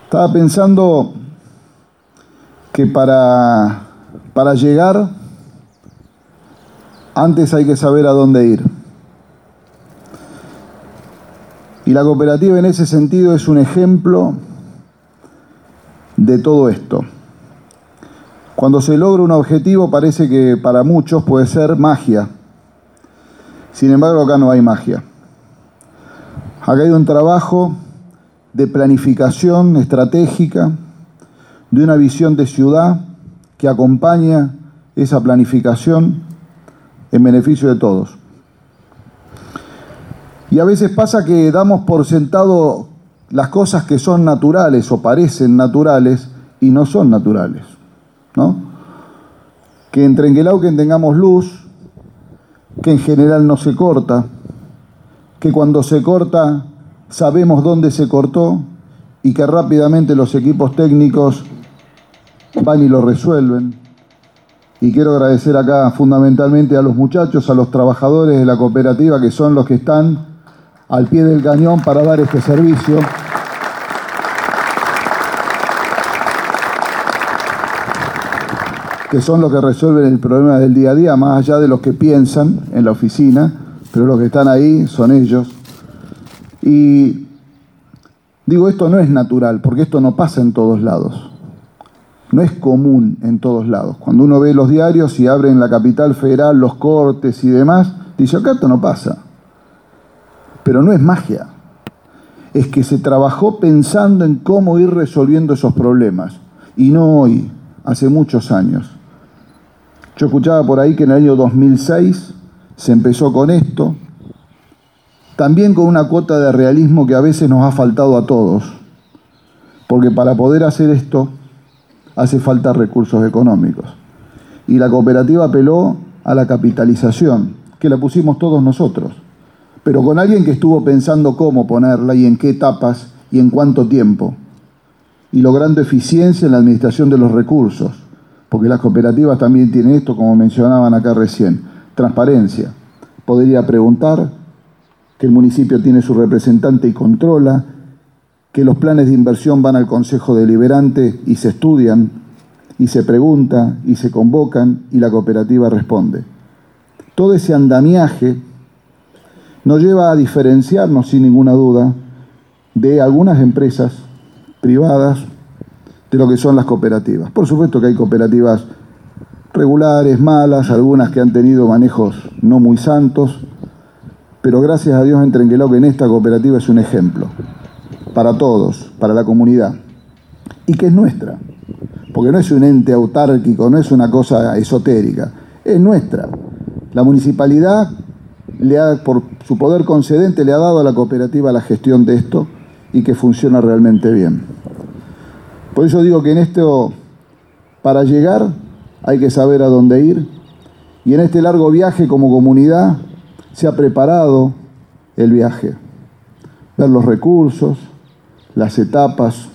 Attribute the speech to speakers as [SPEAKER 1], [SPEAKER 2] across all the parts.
[SPEAKER 1] Estaba pensando que para llegar, antes hay que saber a dónde ir. Y la cooperativa en ese sentido es un ejemplo de todo esto. Cuando se logra un objetivo parece que para muchos puede ser magia. Sin embargo, acá no hay magia. Acá hay un trabajo de planificación estratégica, de una visión de ciudad que acompaña esa planificación en beneficio de todos. Y a veces pasa que damos por sentado las cosas que son naturales o parecen naturales y no son naturales, ¿no? Que en Trenquelauquen tengamos luz, que en general no se corta, que cuando se corta sabemos dónde se cortó y que rápidamente los equipos técnicos van y lo resuelven. Y quiero agradecer acá fundamentalmente a los muchachos, a los trabajadores de la cooperativa, que son los que están al pie del cañón para dar este servicio. Que son los que resuelven el problema del día a día, más allá de los que piensan en la oficina, pero los que están ahí son ellos. Y digo, esto no es natural, porque esto no pasa en todos lados. No es común en todos lados. Cuando uno ve los diarios y abre en la capital federal los cortes y demás, dice, acá esto no pasa. Pero no es magia. Es que se trabajó pensando en cómo ir resolviendo esos problemas. Y no hoy, hace muchos años. Yo escuchaba por ahí que en el año 2006 se empezó con esto, también con una cuota de realismo que a veces nos ha faltado a todos, porque para poder hacer esto hace falta recursos económicos. Y la cooperativa apeló a la capitalización, que la pusimos todos nosotros, pero con alguien que estuvo pensando cómo ponerla y en qué etapas y en cuánto tiempo, y logrando eficiencia en la administración de los recursos, porque las cooperativas también tienen esto, como mencionaban acá recién, transparencia. Podría preguntar, que el municipio tiene su representante y controla, que los planes de inversión van al Consejo Deliberante y se estudian, y se pregunta, y se convocan, y la cooperativa responde. Todo ese andamiaje nos lleva a diferenciarnos, sin ninguna duda, de algunas empresas privadas, de lo que son las cooperativas. Por supuesto que hay cooperativas regulares, malas, algunas que han tenido manejos no muy santos, pero gracias a Dios en Trenquelauquen esta cooperativa es un ejemplo para todos, para la comunidad, y que es nuestra, porque no es un ente autárquico, no es una cosa esotérica, es nuestra. La municipalidad, por su poder concedente, le ha dado a la cooperativa la gestión de esto y que funciona realmente bien. Por eso digo que en esto, para llegar, hay que saber a dónde ir, y en este largo viaje como comunidad se ha preparado el viaje, ver los recursos, las etapas,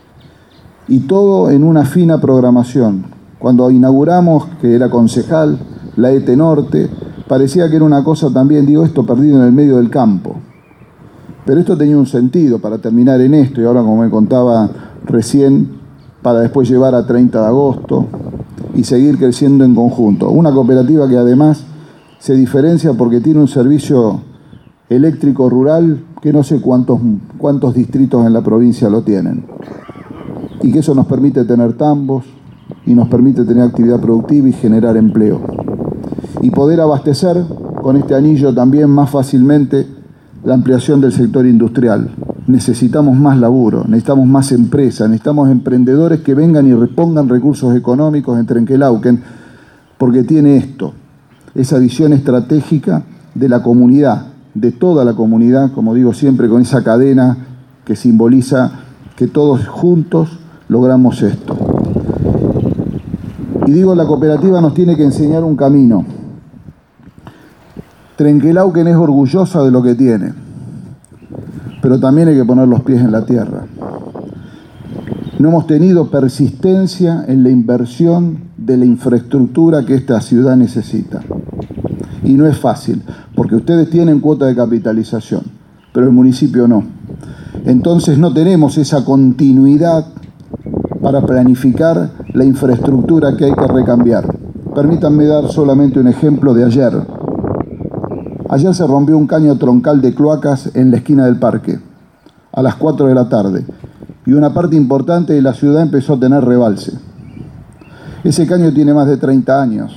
[SPEAKER 1] y todo en una fina programación. Cuando inauguramos, que era concejal, la ETE Norte, parecía que era una cosa también, digo, esto perdido en el medio del campo. Pero esto tenía un sentido para terminar en esto, y ahora, como me contaba recién, para después llevar a 30 de agosto y seguir creciendo en conjunto. Una cooperativa que además se diferencia porque tiene un servicio eléctrico rural que no sé cuántos distritos en la provincia lo tienen. Y que eso nos permite tener tambos y nos permite tener actividad productiva y generar empleo. Y poder abastecer con este anillo también más fácilmente la ampliación del sector industrial. Necesitamos más laburo, necesitamos más empresas, necesitamos emprendedores que vengan y repongan recursos económicos en Trenquelauquen, porque tiene esto, esa visión estratégica de la comunidad, de toda la comunidad, como digo siempre, con esa cadena que simboliza que todos juntos logramos esto. Y digo, la cooperativa nos tiene que enseñar un camino. Trenquelauquen es orgullosa de lo que tiene, pero también hay que poner los pies en la tierra. No hemos tenido persistencia en la inversión de la infraestructura que esta ciudad necesita. Y no es fácil, porque ustedes tienen cuota de capitalización, pero el municipio no. Entonces no tenemos esa continuidad para planificar la infraestructura que hay que recambiar. Permítanme dar solamente un ejemplo de ayer. Ayer se rompió un caño troncal de cloacas en la esquina del parque, a las 4 de la tarde, y una parte importante de la ciudad empezó a tener rebalse. Ese caño tiene más de 30 años.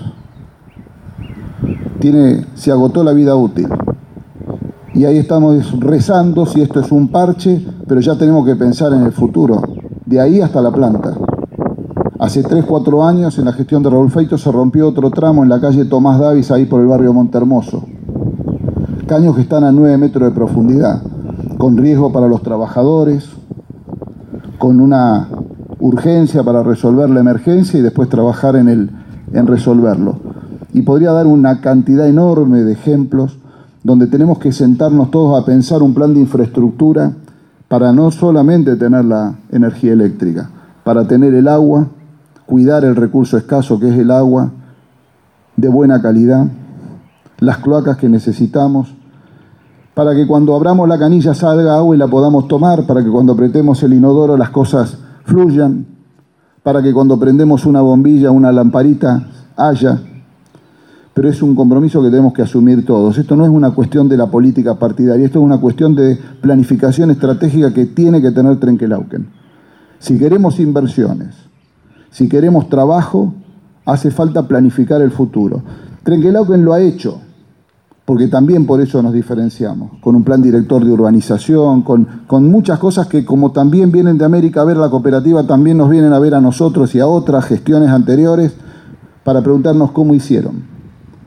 [SPEAKER 1] Se agotó la vida útil. Y ahí estamos rezando si esto es un parche, pero ya tenemos que pensar en el futuro, de ahí hasta la planta. Hace 3, 4 años, en la gestión de Raúl Feito, se rompió otro tramo en la calle Tomás Davis, ahí por el barrio Montehermoso. Caños que están a 9 metros de profundidad, con riesgo para los trabajadores, con una urgencia para resolver la emergencia y después trabajar en resolverlo. Y podría dar una cantidad enorme de ejemplos donde tenemos que sentarnos todos a pensar un plan de infraestructura para no solamente tener la energía eléctrica, para tener el agua, cuidar el recurso escaso que es el agua, de buena calidad, las cloacas que necesitamos, para que cuando abramos la canilla salga agua y la podamos tomar, para que cuando apretemos el inodoro las cosas fluyan, para que cuando prendemos una bombilla, una lamparita, haya. Pero es un compromiso que tenemos que asumir todos. Esto no es una cuestión de la política partidaria, esto es una cuestión de planificación estratégica que tiene que tener Trenquelauquen. Si queremos inversiones, si queremos trabajo, hace falta planificar el futuro. Trenquelauquen lo ha hecho, porque también por eso nos diferenciamos, con un plan director de urbanización, con muchas cosas que como también vienen de América a ver la cooperativa, también nos vienen a ver a nosotros y a otras gestiones anteriores para preguntarnos cómo hicieron.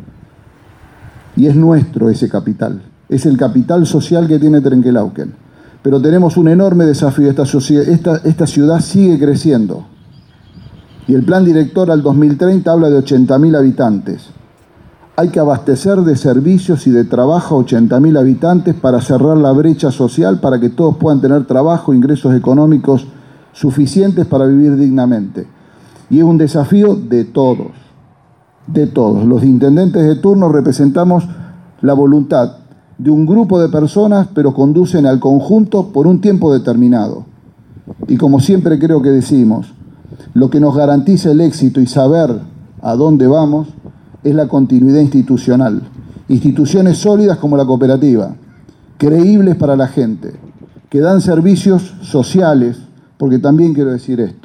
[SPEAKER 1] Y es nuestro ese capital, es el capital social que tiene Trenquelauquen. Pero tenemos un enorme desafío, esta ciudad sigue creciendo. Y el plan director al 2030 habla de 80.000 habitantes. Hay que abastecer de servicios y de trabajo a 80.000 habitantes para cerrar la brecha social, para que todos puedan tener trabajo, ingresos económicos suficientes para vivir dignamente. Y es un desafío de todos. De todos. Los intendentes de turno representamos la voluntad de un grupo de personas, pero conducen al conjunto por un tiempo determinado. Y como siempre creo que decimos, lo que nos garantiza el éxito y saber a dónde vamos es la continuidad institucional. Instituciones sólidas como la cooperativa, creíbles para la gente, que dan servicios sociales, porque también quiero decir esto.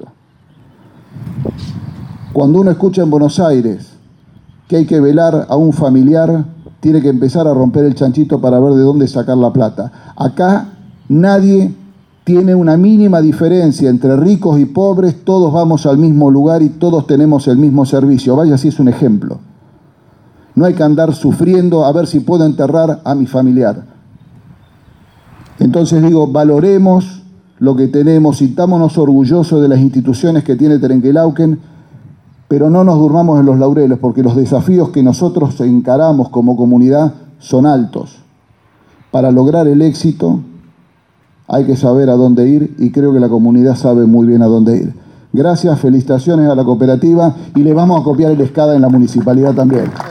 [SPEAKER 1] Cuando uno escucha en Buenos Aires que hay que velar a un familiar, tiene que empezar a romper el chanchito para ver de dónde sacar la plata. Acá nadie tiene una mínima diferencia entre ricos y pobres, todos vamos al mismo lugar y todos tenemos el mismo servicio. Vaya si es un ejemplo. No hay que andar sufriendo a ver si puedo enterrar a mi familiar. Entonces digo, valoremos lo que tenemos, sintámonos orgullosos de las instituciones que tiene Trenquelauquen, pero no nos durmamos en los laureles, porque los desafíos que nosotros encaramos como comunidad son altos. Para lograr el éxito hay que saber a dónde ir y creo que la comunidad sabe muy bien a dónde ir. Gracias, felicitaciones a la cooperativa y le vamos a copiar el SCADA en la municipalidad también.